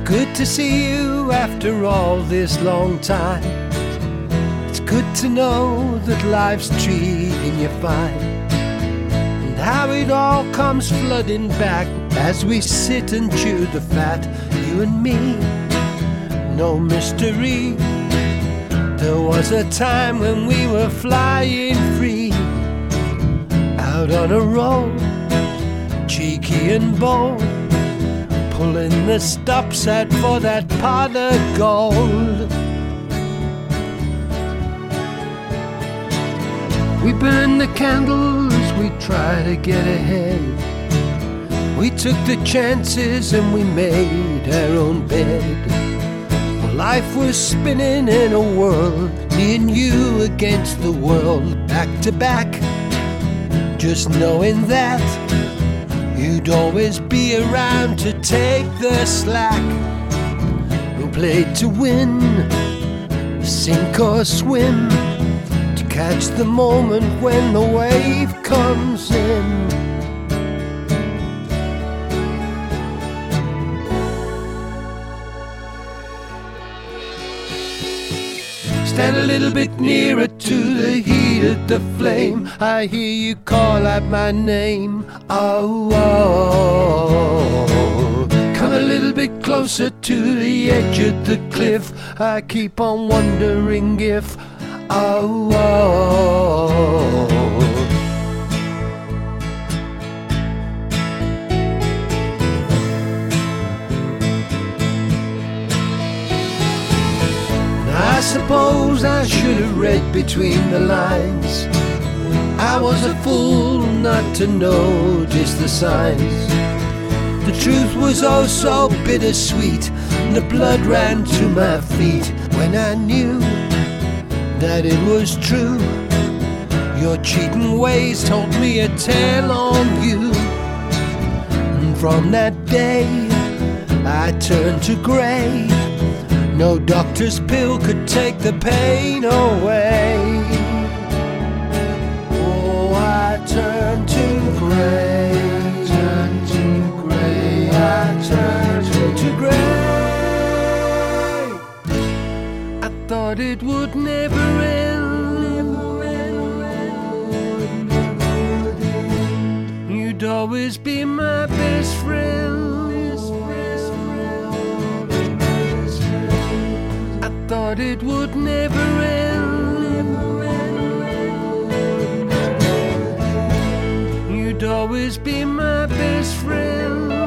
Good to see you after all this long time. It's good to know that life's treating you fine, and how it all comes flooding back as we sit and chew the fat, you and me. No mystery. There was a time when we were flying free, out on a roll, cheeky and bold, pulling the stops out for that pot of gold. We burned the candles, we tried to get ahead. We took the chances and we made our own bed. Well, life was spinning in a whirl, me and you against the world, back to back, just knowing that you'd always be around to take the slack. We played to win, sink or swim, to catch the moment when the wave comes in. Stand a little bit nearer to the heat of the flame. I hear you call out my name. Oh, oh. Come a little bit closer to the edge of the cliff. I keep on wondering if, oh, oh. I suppose I should have read between the lines. I was a fool not to notice the signs. The truth was oh so bittersweet, and the blood ran to my feet when I knew that it was true. Your cheating ways told me a tale on you, and from that day I turned to grey. No doctor's pill could take the pain away. Oh, I turned to grey, turned to grey, I turned to grey. I thought it would never end, you'd always be my best friend. Thought it would never end, you'd always be my best friend.